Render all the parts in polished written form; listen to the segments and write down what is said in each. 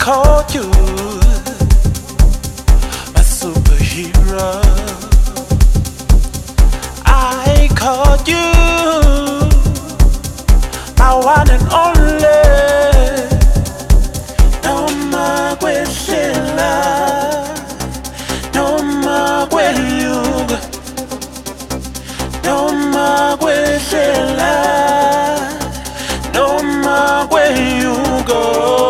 called you my superhero. I called you my one and only. No more kwehlela, no more kweyuga, no more kwehlela, no more kweyuga.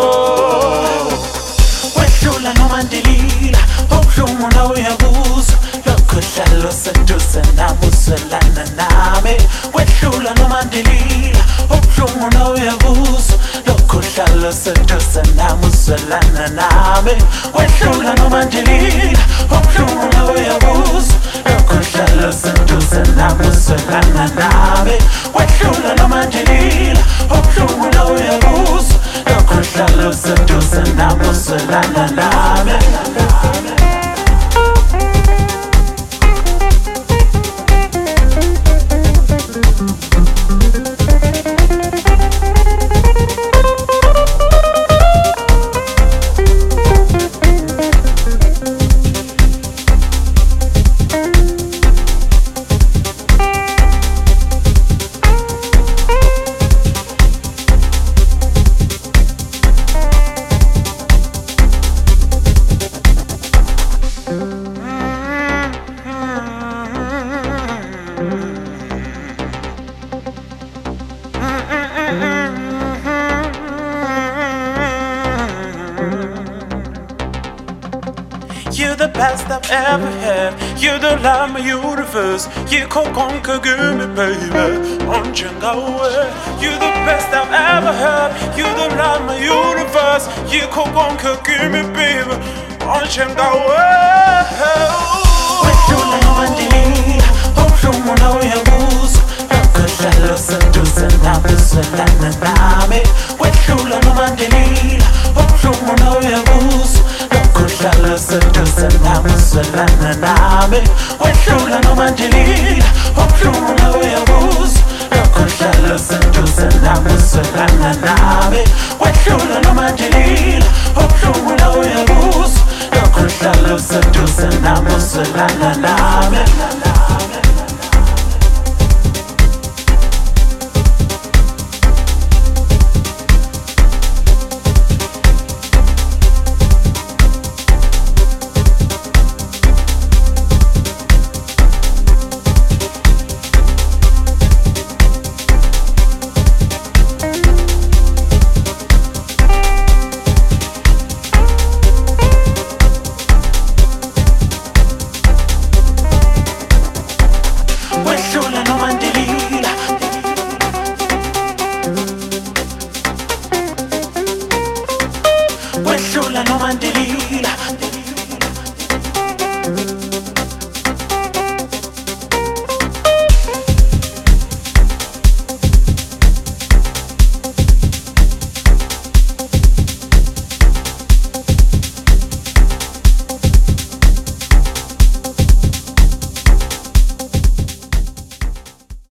Wehlula noma ndilila, ubuhlungu nawe uyabuza. Lokho hlalo seduze nami uzwelana nami. Wehlula noma ndilila, ubuhlungu nawe uyabuza. Lokho hlalo seduze nami uzwelana nami. Wehlula noma ndilila, ubuhlungu nawe uyabuza. Lokho hlalo seduze nami uzwelana nami. Wehlula noma ndilila, ubuhlungu nawe uyabuza. Lokho hlalo seduze nami uzwelana nami. You're the best I've ever had. You're the light of my universe. You can conquer, give me, baby. On Changawe. You're the best I've ever had. You're the light of my universe. You can conquer, give me, baby. On Changawe. Wehlula noma ndilila, ubuhlungu nawe uyabuza. Lokho hlalo seduze nami uzwelana nami. Wehlula noma ndilila, ubuhlungu nawe uyabuza. Hlalo seduze nami uzwelana nami. Wehlula noma ndilila, ubuhlungu nawe uyabuza. Lokho hlalo seduze nami uzwelana nami. Wehlula noma ndilila, ubuhlungu nawe uyabuza. Lokho hlalo seduze nami uzwelana nami.